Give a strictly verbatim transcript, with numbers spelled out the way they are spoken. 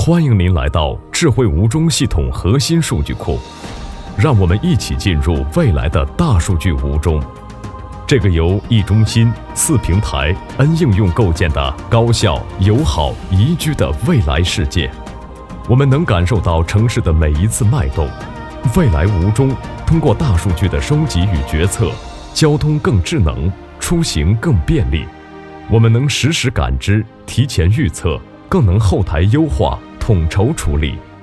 欢迎您来到智慧无中系统核心数据库，让我们一起进入未来的大数据无中，这个由一中心、四平台、N 应用构建的高效、友好、宜居的未来世界。我们能感受到城市的每一次脉动。未来无中通过大数据的收集与决策，交通更智能，出行更便利。我们能实时感知，提前预测，更能后台优化、统筹处理。